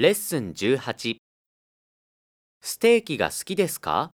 レッスン18。ステーキが好きですか？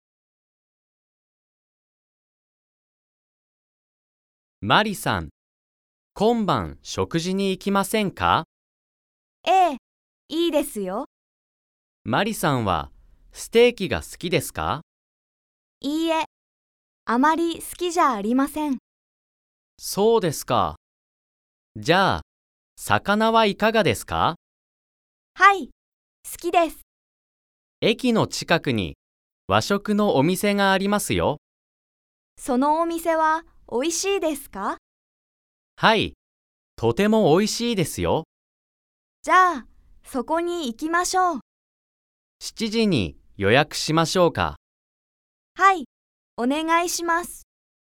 マリさん、今晩食事に行きませんか？ ええ、いいですよ。 マリさんはステーキが好きですか？ いいえ、あまり好きじゃありません。 そうですか。じゃあ、魚はいかがですか？ はい、好きです。 駅の近くに和食のお店がありますよ。 そのお店はおいしいですか？ はい、とてもおいしいですよ。 じゃあ、そこに行きましょう。 7時に予約しましょうか。 はい、お願いします。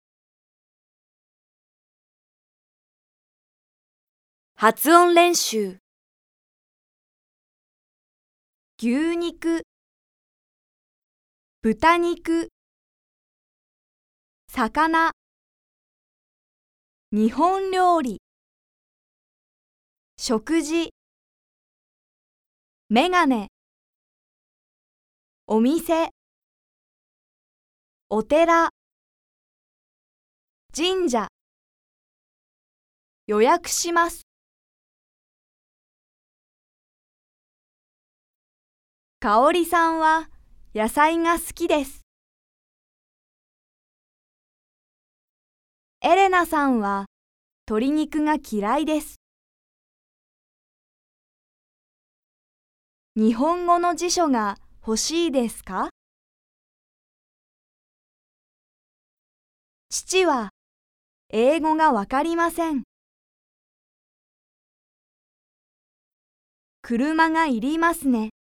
発音練習。牛肉、豚肉、魚、日本料理、食事、メガネ、お店、お寺、神社、予約します。かおりさんは野菜が好きです。エレナさんは鶏肉が嫌いです。日本語の辞書が欲しいですか？父は英語がわかりません。車がいりますね。